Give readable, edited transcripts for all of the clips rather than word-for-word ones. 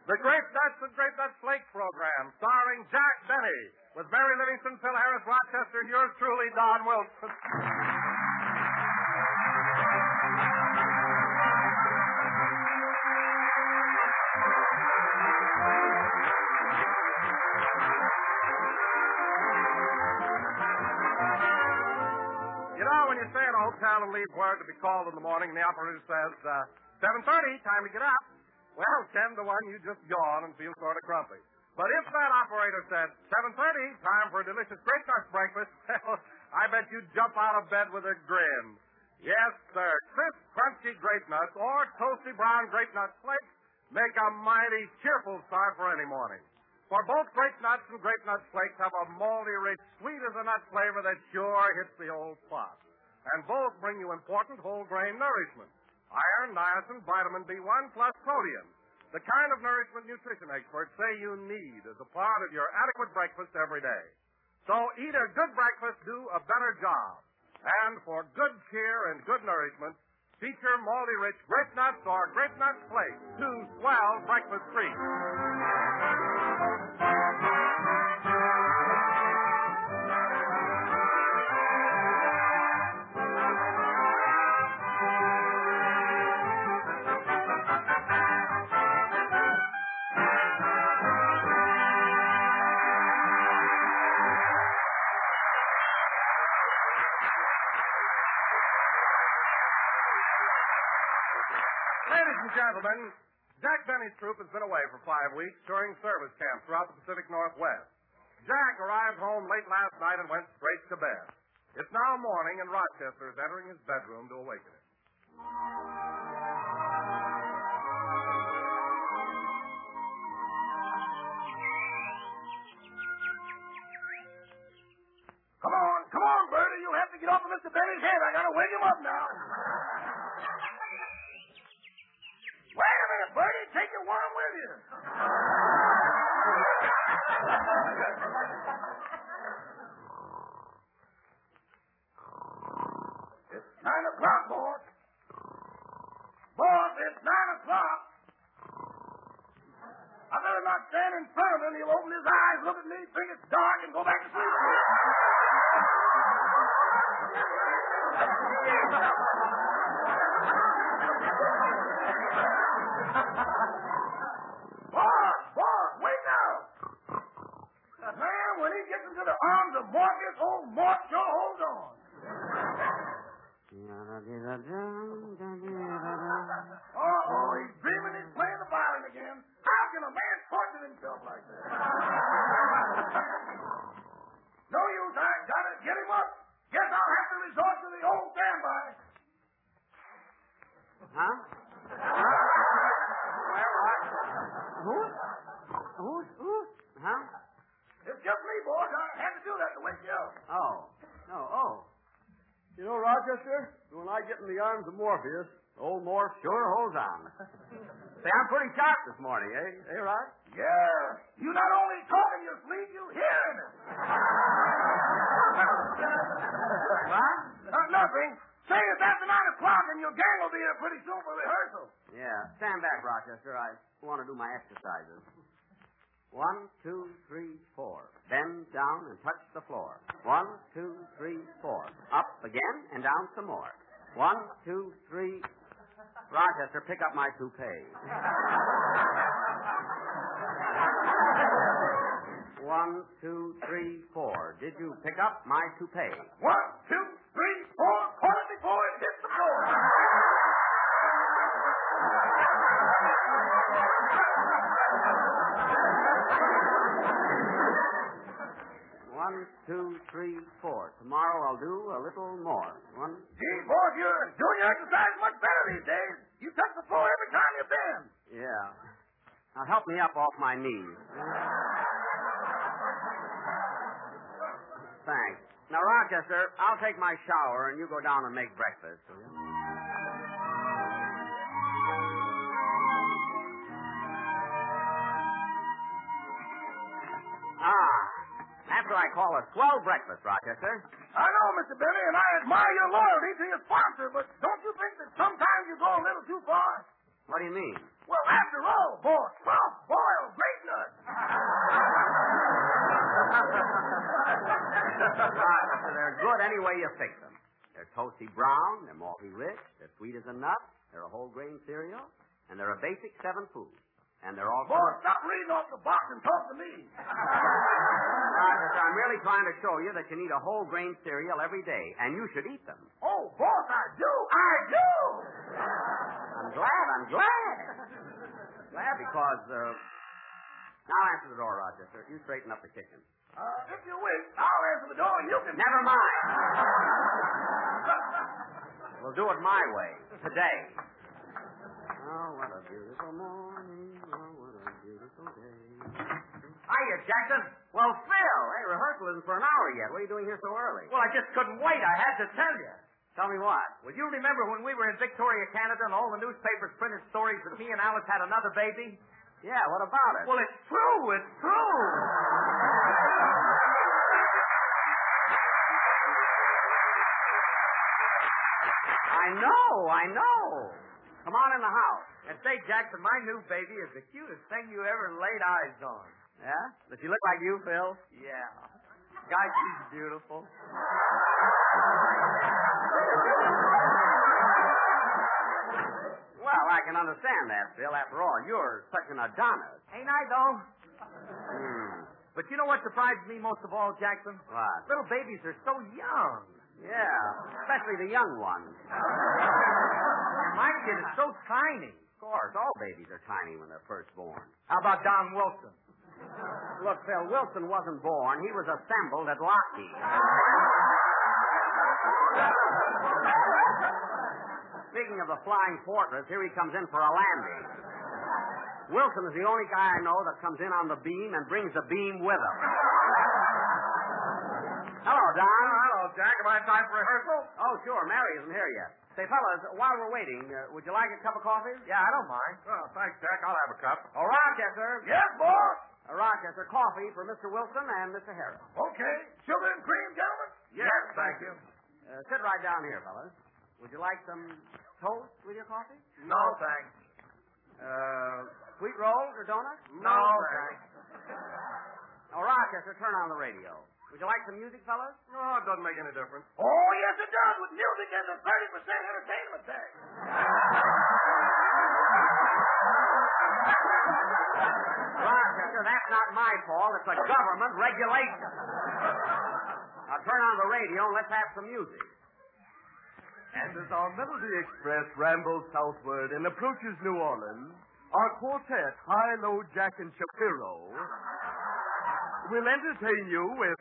The Grape Nuts and Grape Nuts Flake program, starring Jack Benny, with Mary Livingston, Phil Harris, Rochester, and yours truly, Don Wilson. You know, when you stay at a hotel and leave word to be called in the morning, and the operator says, 7:30, time to get up. Well, 10 to 1, you just yawn and feel sort of grumpy. But if that operator said, 7:30, time for a delicious Grape Nuts breakfast, well, I bet you'd jump out of bed with a grin. Yes, sir. Crisp, crunchy Grape Nuts or toasty brown Grape Nuts Flakes make a mighty cheerful start for any morning. For both Grape Nuts and Grape Nuts Flakes have a malty, rich, sweet as a nut flavor that sure hits the old spot. And both bring you important whole grain nourishment. Iron, niacin, vitamin B1, plus protein. The kind of nourishment nutrition experts say you need as a part of your adequate breakfast every day. So eat a good breakfast, do a better job. And for good cheer and good nourishment, feature malty rich Grape Nuts or Grape Nuts Flakes, 2 swell breakfast treats. Ladies and gentlemen, Jack Benny's troupe has been away for 5 weeks touring service camps throughout the Pacific Northwest. Jack arrived home late last night and went straight to bed. It's now morning, and Rochester is entering his bedroom to awaken him. Come on, Bertie. You'll have to get off of Mr. Benny's head. I gotta wake him up now. Wait a minute, Bertie. Take your worm with you. It's 9 o'clock, boss. Boss, it's 9 o'clock. I better not stand in front of him. He'll open his eyes, look at me, think it's dark, and go back to sleep. Boss, wait now. Man, when he gets into the arms of Marcus, old Mort sure holds on. He's dreaming he's playing the violin again. How can a man torture himself like that? No use, I gotta get him up. Guess I'll have to resort to the old standby. Huh? Who? Huh? It's just me, boss. I had to do that to wake you up. Oh. You know, Rochester, when I get in the arms of Morpheus, old Morph sure holds on. Say, I'm pretty sharp this morning, eh? Rod? Yeah. You not only talk in your sleep, you hear in it. What? Nothing. Say it's after 9 o'clock and your gang will be here pretty soon for rehearsal. Yeah. Stand back, Rochester. I want to do my exercises. 1, 2, 3, 4. Bend down and touch the floor. 1, 2, 3, 4. Up again and down some more. 1, 2, 3. Rochester, pick up my toupee. 1, 2, 3, 4. Did you pick up my toupee? 1, 2, 3, 4. Caught it before it hit the floor. 1, 2, 3, 4. Tomorrow I'll do a little more. 1. Gee, boss, you're doing your exercise much better these days. You touch the floor every time you bend. Yeah. Now help me up off my knees. Thanks. Now, Rochester, I'll take my shower and you go down and make breakfast. Will you? That's what I call a swell breakfast, Rochester. I know, Mr. Benny, and I admire your loyalty to your sponsor, but don't you think that sometimes you go a little too far? What do you mean? Well, after all, boss, Rochester, they're good any way you fix them. They're toasty brown, they're malty rich, they're sweet as a nut, they're a whole grain cereal, and they're a basic 7 food. And they're all... Boy, stop reading off the box and talk to me. Rochester, I'm really trying to show you that you need a whole grain cereal every day, and you should eat them. Oh, boss, I do. I do. I'm glad. Glad because, Now answer the door, Rochester. You straighten up the kitchen. If you wish, I'll answer the door and you can... Never mind. We'll do it my way. Today. Oh, what a beautiful morning. Oh, what a beautiful day. Hiya, Jackson. Well, Phil. Hey, rehearsal isn't for an hour yet. What are you doing here so early? Well, I just couldn't wait. I had to tell you. Tell me what? Well, you remember when we were in Victoria, Canada, and all the newspapers printed stories that me and Alice had another baby? Yeah, what about it? Well, it's true. It's true. I know. Come on in the house. And say, Jackson, my new baby is the cutest thing you ever laid eyes on. Yeah? Does she look like you, Phil? Yeah. God, she's beautiful. Well, I can understand that, Phil. After all, you're such an Adonis. Ain't I, though? But you know what surprised me most of all, Jackson? What? Little babies are so young. Yeah, especially the young ones. My kid is so tiny. Of course, all babies are tiny when they're first born. How about Don Wilson? Look, Phil, Wilson wasn't born. He was assembled at Lockheed. Speaking of the Flying Fortress, here he comes in for a landing. Wilson is the only guy I know that comes in on the beam and brings the beam with him. Hello, Don. Hello, Jack. Am I in time for rehearsal? Oh, sure. Mary isn't here yet. Say, fellas, while we're waiting, would you like a cup of coffee? Yeah, I don't mind. Oh, thanks, Jack. I'll have a cup. Oh, Rochester. Yes, boss. Rochester, coffee for Mr. Wilson and Mr. Harris. Okay. Sugar and cream, gentlemen? Yes, thank you. Sit right down here, fellas. Would you like some toast with your coffee? No, thanks. Sweet rolls or donuts? No, thanks. Oh, Rochester, turn on the radio. Would you like some music, fellas? No, it doesn't make any difference. Oh, yes, it does. With music, there's a 30% entertainment tax. Rochester, that's not my fault. It's a government regulation. Now turn on the radio and let's have some music. And as our Melody Express rambles southward and approaches New Orleans, our quartet, High, Low, Jack, and Shapiro, will entertain you with...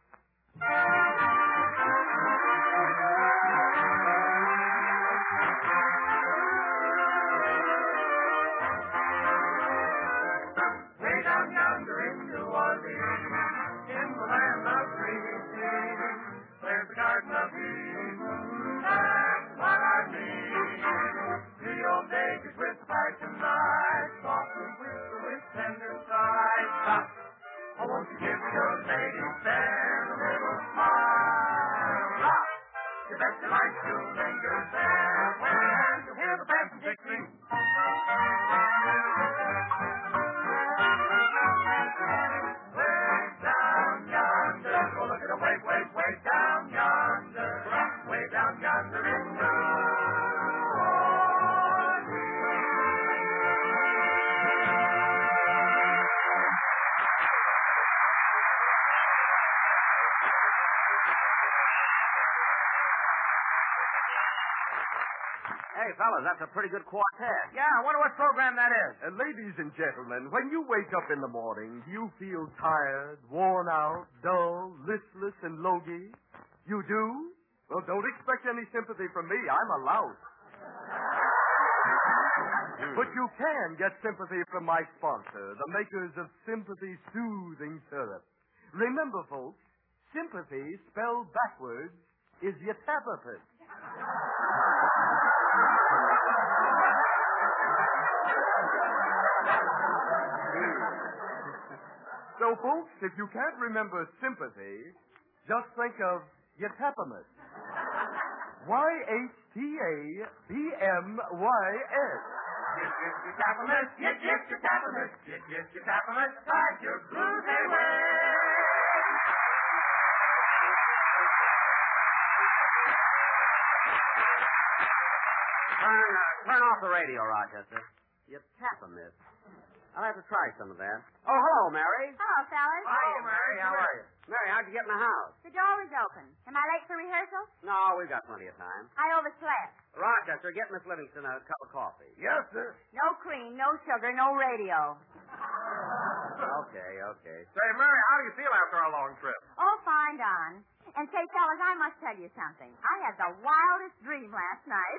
Way down yonder in New Orleans, in the land of dreaming, there's the Garden of Eden. That's what I mean. The old days with passion light, soft and whisper with tender sighs. Stop. Oh, won't you give your lady there a little smile? Stop. You bet you like to linger there when you hear the passengers sing. Way down yonder, go look at the way down yonder, way down yonder in New Hey, fellas, that's a pretty good quartet. Yeah, I wonder what program that is. And ladies and gentlemen, when you wake up in the morning, do you feel tired, worn out, dull, listless, and logy? You do? Well, don't expect any sympathy from me. I'm a lout. But you can get sympathy from my sponsor, the makers of Sympathy Soothing Syrup. Remember, folks, sympathy spelled backwards is yatapapus. So, folks, if you can't remember sympathy, just think of yatapamus. Y-H-T-A-B-M-Y-S. Yatapamus, yatapamus, yatapamus, ride your groove away. the radio, Rochester. You tap 'em, miss. I'll have to try some of that. Oh, hello, Mary. Hello, fellas. Hi, Mary. How are you? Mary, how'd you get in the house? The door was open. Am I late for rehearsal? No, we've got plenty of time. I overslept. Rochester, get Miss Livingston a cup of coffee. Yes, sir. No cream, no sugar, no radio. Okay. Say, Mary, how do you feel after our long trip? Oh, fine, Don. And say, fellas, I must tell you something. I had the wildest dream last night.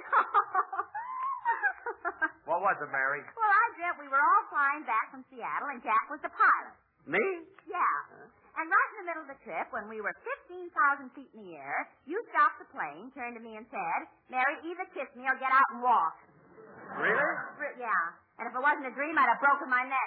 What was it, Mary? Well, I dreamt we were all flying back from Seattle, and Jack was the pilot. Me? Yeah. And right in the middle of the trip, when we were 15,000 feet in the air, you stopped the plane, turned to me and said, Mary, either kiss me or get out and walk. Really? Yeah. And if it wasn't a dream, I'd have broken my neck.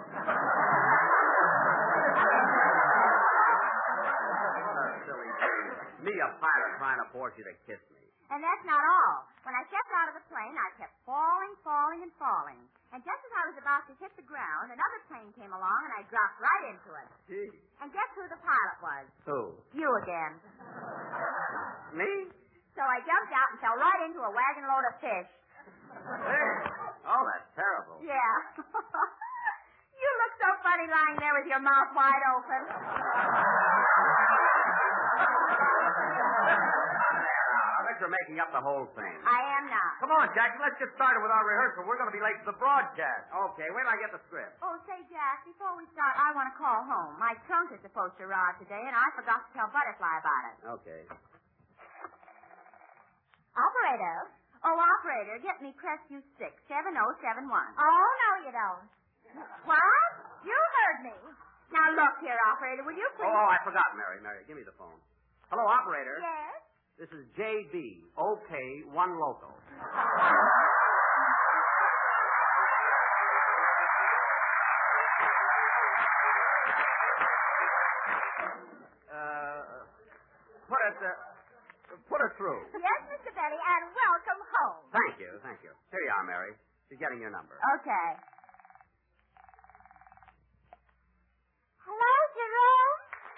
What a silly thing. Me, a pilot, trying to force you to kiss me. And that's not all. When I stepped out of the plane, I kept falling. And just as I was about to hit the ground, another plane came along, and I dropped right into it. Gee. And guess who the pilot was? Who? You again. Me? So I jumped out and fell right into a wagon load of fish. Hey. Oh, that's terrible. Yeah. You look so funny lying there with your mouth wide open. You're making up the whole thing. I am not. Come on, Jackie, let's get started with our rehearsal. We're going to be late for the broadcast. Okay, wait till I get the script. Oh, say, Jack, before we start, I want to call home. My trunk is supposed to arrive today, and I forgot to tell Butterfly about it. Okay. Operator. Oh, operator, get me Crestview 67071. Oh, no, you don't. What? You heard me. Now, look here, operator, will you please... Oh, I forgot, Mary. Give me the phone. Hello, operator. Yes? This is JB. Okay, one local. Put her through. Yes, Mr. Betty, and welcome home. Thank you. Here you are, Mary. She's getting your number. Okay. Hello, Jerome?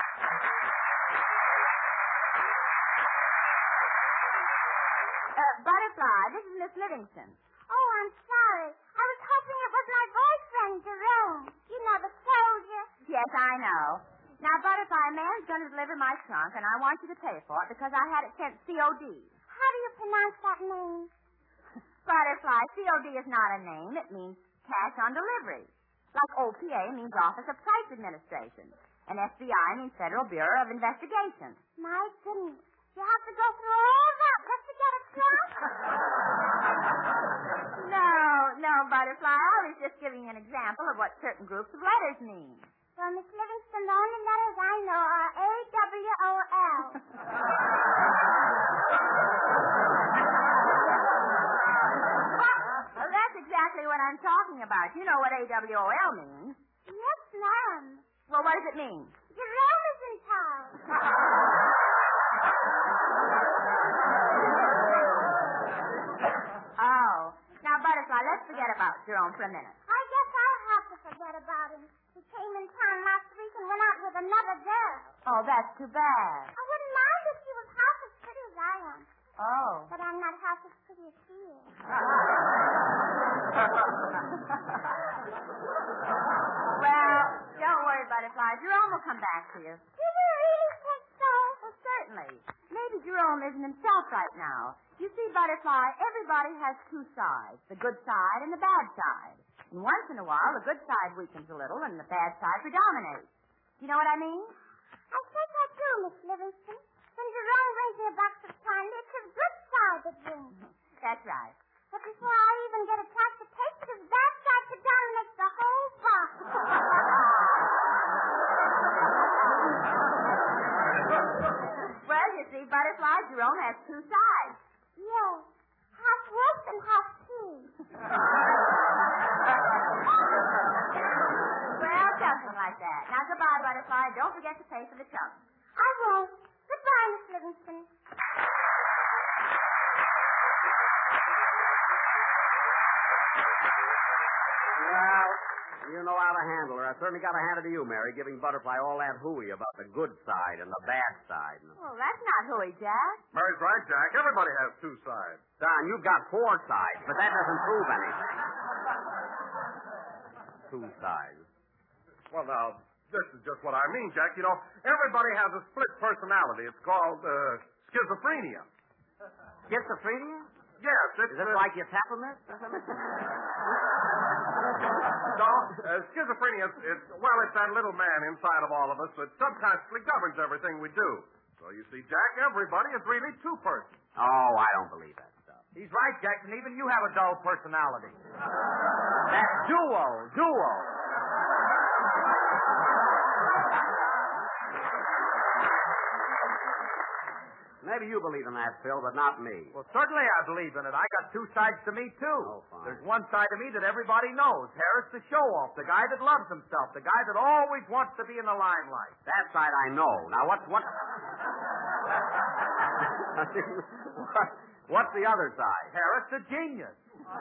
Butterfly, this is Miss Livingston. Oh, I'm sorry. I was hoping it was my boyfriend, Jerome. You know, the soldier. Yes, I know. Now, Butterfly, a man's going to deliver my trunk, and I want you to pay for it because I had it sent COD. How do you pronounce that name? Butterfly, COD is not a name. It means cash on delivery. Like OPA means Office of Price Administration. And FBI means Federal Bureau of Investigation. My goodness. You have to go through all that just to get a trunk? No, Butterfly. I was just giving you an example of what certain groups of letters mean. Well, Miss Livingston, the only letters I know are AWOL. Well, that's exactly what I'm talking about. You know what AWOL means. Yes, ma'am. Well, what does it mean? Jerome is in town. Oh. Now, Butterfly, let's forget about Jerome for a minute. I guess I'll have to forget about him. He came in town last week and went out with another girl. Oh, that's too bad. I wouldn't mind if she was half as pretty as I am. Oh. But I'm not half as pretty as she is. Well, don't worry, Butterfly. Jerome will come back to you. Do you really think so? Well, certainly. Maybe Jerome isn't himself right now. You see, Butterfly, everybody has two sides, the good side and the bad side. And once in a while, the good side weakens a little and the bad side predominates. Do you know what I mean? I think I do, Miss Livingston. When Jerome brings me a box of candy, it's his good side that wins. That's right. But before I even get a chance to taste it, his bad side predominates the whole box. Well, you see, Butterfly, Jerome has two sides. Yes. Half wolf and half pea. Well, something like that. Now, goodbye, Butterfly. Don't forget to pay for the trunk. I won't. Goodbye, Miss Livingston. Well, You know how to handle her. I certainly got to hand it to you, Mary, giving Butterfly all that hooey about the good side and the bad side. Well, that's not hooey, Jack. Mary's right, Jack. Everybody has two sides. Don, you've got 4 sides, but that doesn't prove anything. 2 sides. Well, now, this is just what I mean, Jack. You know, everybody has a split personality. It's called schizophrenia. Schizophrenia? Yes, it's... Is it like your peppermint or something? No, schizophrenia, it's that little man inside of all of us that subconsciously governs everything we do. So you see, Jack, everybody is really 2 persons. Oh, I don't believe that stuff. He's right, Jackson. Even you have a dull personality. That's duo. Maybe you believe in that, Phil, but not me. Well, certainly I believe in it. I got 2 sides to me, too. Oh, fine. There's one side of me that everybody knows. Harris, the show-off, the guy that loves himself, the guy that always wants to be in the limelight. That side I know. Now, what? What's the other side? Harris, the genius.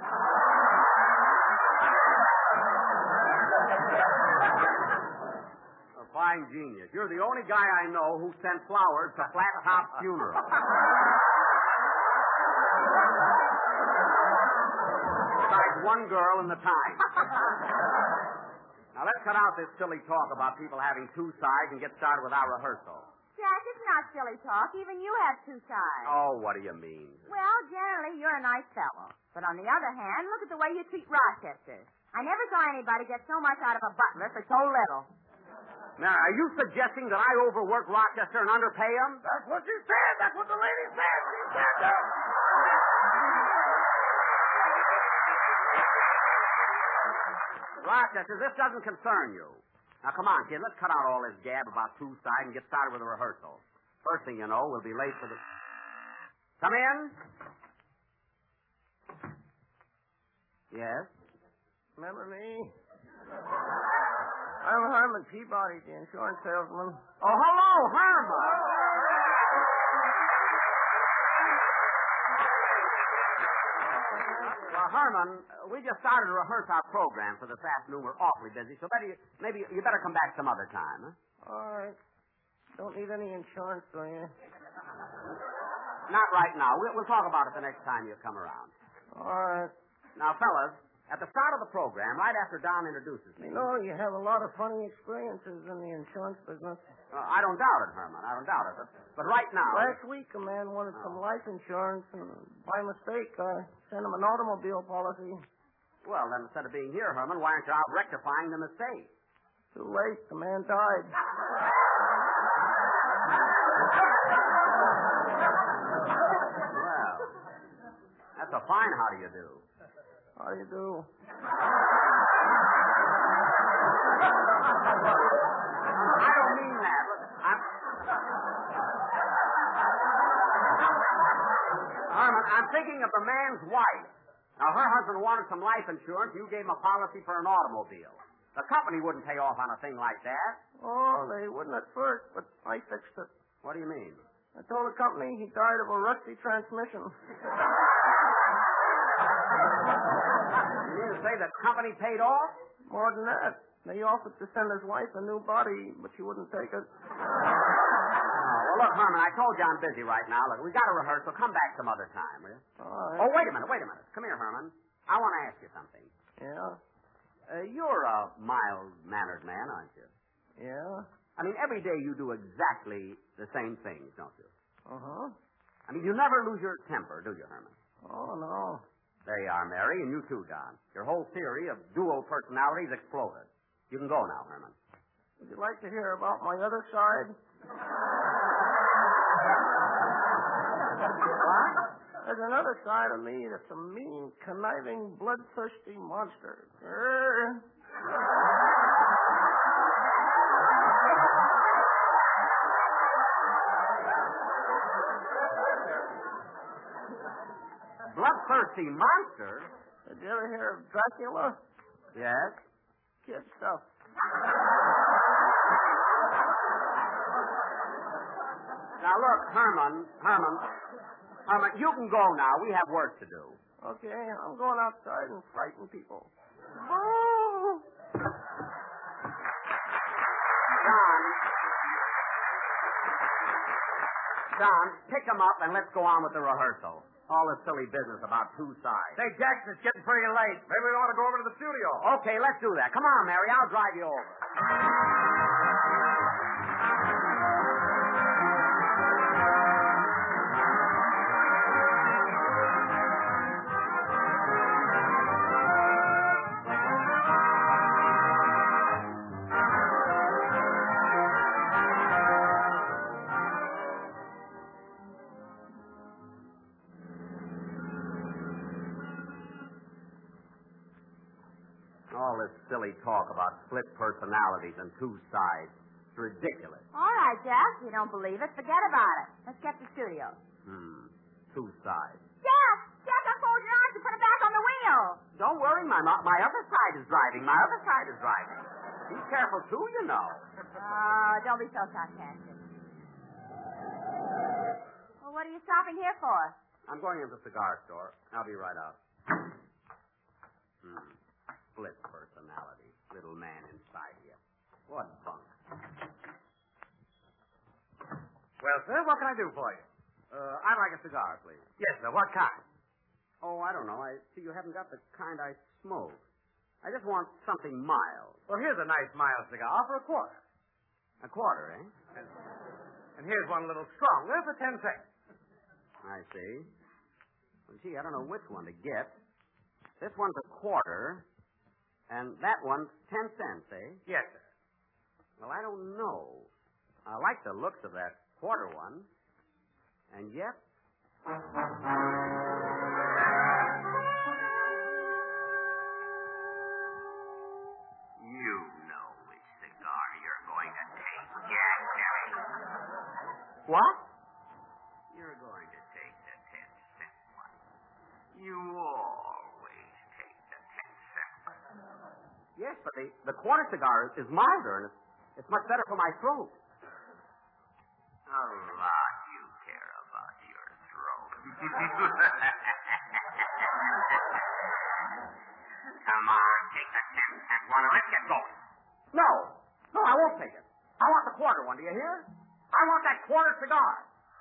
A fine genius. You're the only guy I know who sent flowers to Flat Top's funeral. Besides one girl in the Times. Now, let's cut out this silly talk about people having 2 sides and get started with our rehearsal. Jack, it's not silly talk. Even you have 2 sides. Oh, what do you mean? Well, generally, you're a nice fellow. But on the other hand, look at the way you treat Rochester. I never saw anybody get so much out of a butler for so little. Now, are you suggesting that I overwork Rochester and underpay him? That's what you said. That's what the lady said. She said that. Rochester, this doesn't concern you. Now, come on, kid. Let's cut out all this gab about 2 sides and get started with the rehearsal. First thing you know, we'll be late for the... Come in. Yes? Remember me? I'm Herman Peabody, the insurance salesman. Oh, hello, Herman. Well, Herman, we just started to rehearse our program for this afternoon. We're awfully busy, so maybe you better come back some other time, huh? All right. Don't need any insurance, do you? Not right now. We'll talk about it the next time you come around. All right. Now, fellas, at the start of the program, right after Don introduces me... You know, you have a lot of funny experiences in the insurance business. I don't doubt it, Herman. I don't doubt it. But right now... Last week, a man wanted some life insurance, and by mistake, I sent him an automobile policy. Well, then, instead of being here, Herman, why aren't you out rectifying the mistake? Too late. The man died. Well, that's a fine how do you do. How do you do? I don't mean that. Herman, I'm thinking of the man's wife. Now, her husband wanted some life insurance. You gave him a policy for an automobile. The company wouldn't pay off on a thing like that. Oh, they wouldn't at first, but I fixed it. What do you mean? I told the company he died of a rusty transmission. You mean to say the company paid off? More than that. They offered to send his wife a new body, but she wouldn't take it. Well, look, Herman, I told you I'm busy right now. Look, we got to rehearse, so come back some other time, will you? All right. Oh, wait a minute. Come here, Herman. I want to ask you something. Yeah? You're a mild-mannered man, aren't you? Yeah? I mean, every day you do exactly the same things, don't you? Uh-huh. I mean, you never lose your temper, do you, Herman? Oh, no. There you are, Mary, and you too, Don. Your whole theory of duo personalities exploded. You can go now, Herman. Would you like to hear about my other side? What? There's another side of me that's a mean, conniving, bloodthirsty monster. Bloodthirsty monster? Did you ever hear of Dracula? Yes. Kid stuff. Now, look, Herman, you can go now. We have work to do. Okay, I'm going outside and frighten people. Oh! Don, pick them up and let's go on with the rehearsal. All this silly business about two sides. Say, Jackson, it's getting pretty late. Maybe we ought to go over to the studio. Okay, let's do that. Come on, Mary. I'll drive you over. All this silly talk about split personalities and two sides. It's ridiculous. All right, Jack. If you don't believe it, forget about it. Let's get to the studio. Two sides. Jack! Jack, unfold your arms and put it back on the wheel. Don't worry, my other side is driving. My other side is driving. Be careful, too, you know. Don't be so sarcastic. Well, what are you stopping here for? I'm going into the cigar store. I'll be right out. Split personality. Little man inside you. What bunk. Well, sir, what can I do for you? I'd like a cigar, please. Yes, sir. What kind? Oh, I don't know. I see you haven't got the kind I smoke. I just want something mild. Well, here's a nice mild cigar for $0.25. A quarter, eh? And here's one a little stronger for 10 cents. I see. Well, gee, I don't know which one to get. This one's a quarter, and that one's 10 cents, eh? Yes, sir. Well, I don't know. I like the looks of that quarter one, and yet... You know which cigar you're going to take, Jack Perry. What? You're going to take the 10-cent one. You always take the 10-cent one. Yes, but the quarter cigar is milder, and it's much better for my throat. A lot you care about your throat. Come on, take the 10-cent one, and let's get going. No, I won't take it. I want the quarter one, do you hear? I want that quarter cigar.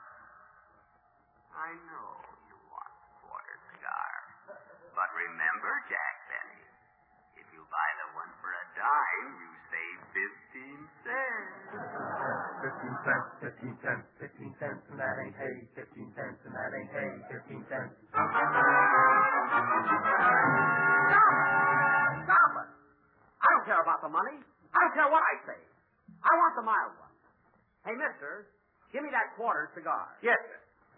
I know you want the quarter cigar. But remember, Jack Benny, if you buy the one for a dime, you save 15 cents. 15 cents, 15 cents, 15 cents, and that ain't hay. 15 cents, and that ain't hay. 15 cents. Stop it. I don't care about the money. I don't care what I say. I want the mild one. Hey, mister, give me that quarter cigar. Yes, sir.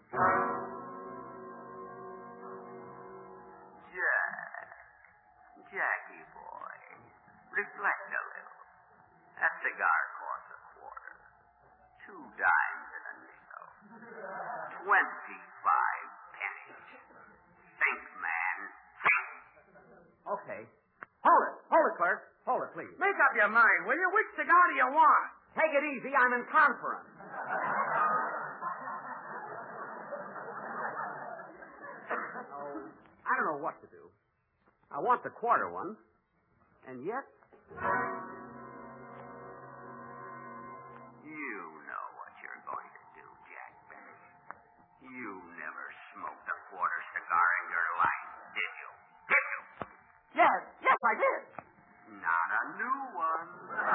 Jackie boy, reflect a little. That cigar costs a quarter. 2 dimes and a nickel. 25 pennies. Think, man. Think. Okay. Hold it, clerk. Hold it, please. Make up your mind, will you? Which cigar do you want? Take it easy. I'm in conference. I don't know what to do. I want the quarter one, and yet... You know what you're going to do, Jack Benny. You never smoked a quarter cigar in your life, did you? Did you? Yes, I did. Not a new one.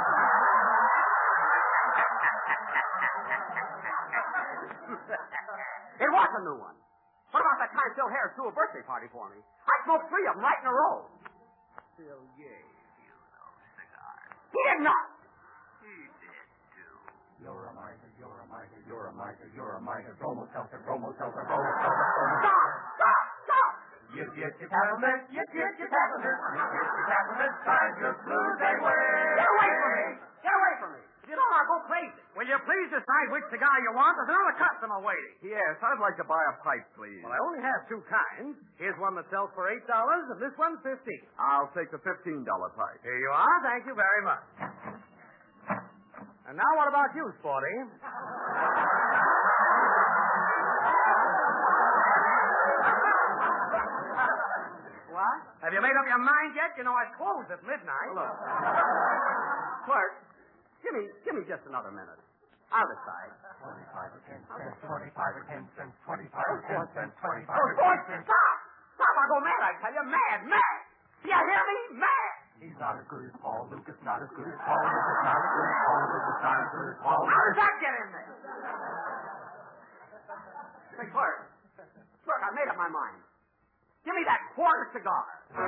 It was a new one. What about that time Phil Harris threw a birthday party for me? I smoked 3 of them right in a row. Phil gave you those cigars. He did not. He did, too. You're a miser, you're a miser, you're a miser, you're a miser. Bromo seltzer, bromo seltzer, bromo seltzer. Stop! You get your peppermint, you get your peppermint, you get your peppermint, time your blues away. Get away from me. If you don't, I'll go crazy. Will you please decide which cigar you want? There's another customer waiting. Yes, I'd like to buy a pipe, please. Well, I only have 2 kinds. Here's one that sells for $8, and this one's $15. I'll take the $15 pipe. Here you are. Thank you very much. And now what about you, Sporty? What? Have you made up your mind yet? You know I close at midnight. Look. Clerk, give me just another minute. I'll decide. 25 or 10 cents, 25 or 10 cents, 25 or 10 cents, 25 Oh, or 10 George, cents. stop! Stop, I'll go mad, I tell you. Mad, mad. You hear me? Mad. He's not as good as Paul Lucas, not as good as Paul Lucas, not as good as Paul Lucas, not as good as Paul How Lucas. does that get in there? Say, clerk. Clerk, I made up my mind. Give me that quarter cigar.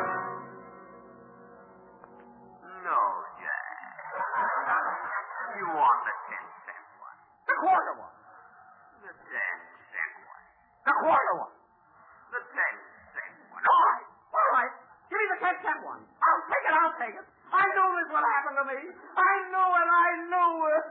No, Jack. You want the 10-cent one. The quarter one. The 10-cent one. The quarter one. The 10-cent one. All right. All right. Give me the 10-cent one. I'll take it. I'll take it. I knew this would happen to me. I knew it. I knew it.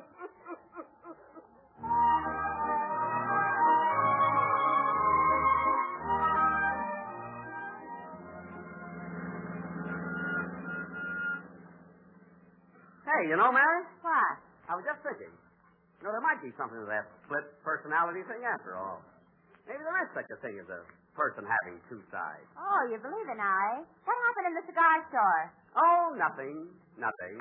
Hey, you know, Mary? What? I was just thinking. You know, there might be something to that split personality thing after all. Maybe there is such a thing as a person having two sides. Oh, you believe it now, eh? What happened in the cigar store? Oh, nothing. Nothing.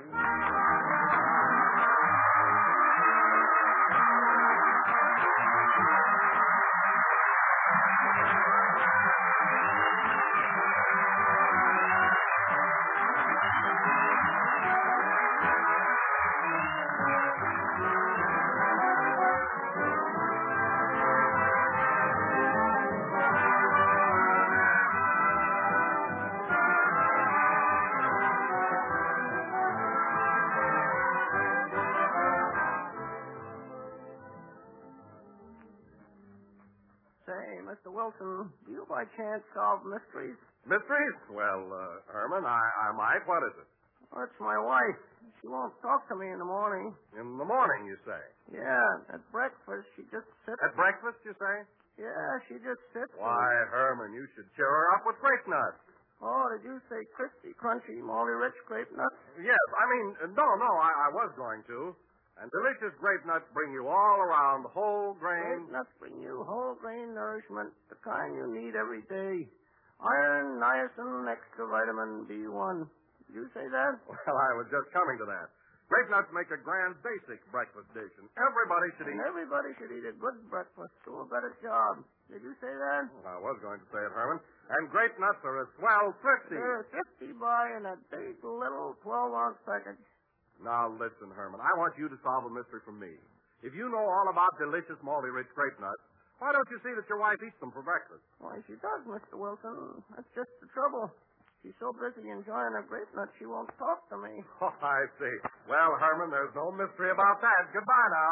Say, Mr. Wilson, do you by chance solve mysteries? Mysteries? Well, Herman, I might. What is it? Well, it's my wife. She won't talk to me in the morning. In the morning, you say? Yeah, at breakfast, she just sits. At breakfast, you say? Yeah, she just sits. Why, Herman, you should cheer her up with grape nuts. Oh, did you say crispy, crunchy, moldy, rich grape nuts? Yes, I mean, no, I was going to. And delicious grape nuts bring you all around whole grain. Grape nuts bring you whole grain nourishment, the kind you need every day. Iron, niacin, extra vitamin B1. Did you say that? Well, I was just coming to that. Grape nuts make a grand basic breakfast dish, and everybody should eat. And everybody should eat a good breakfast. Do a better job. Did you say that? I was going to say it, Herman. And grape nuts are a swell thrifty. They're 50 by in a big little 12-ounce package. Now, listen, Herman. I want you to solve a mystery for me. If you know all about delicious malty-rich grape nuts, why don't you see that your wife eats them for breakfast? Why, she does, Mr. Wilson. That's just the trouble. She's so busy enjoying her grape nuts, she won't talk to me. Oh, I see. Well, Herman, there's no mystery about that. Goodbye now.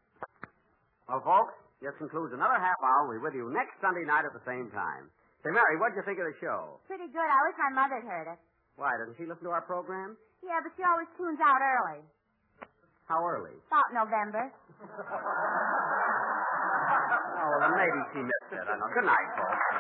Well, folks, this concludes another half hour. We're with you next Sunday night at the same time. Say, Mary, what'd you think of the show? Pretty good. I wish my mother'd heard it. Why, doesn't she listen to our program? Yeah, but she always tunes out early. How early? About November. Oh, well, then maybe she missed it. I know. Good night, folks.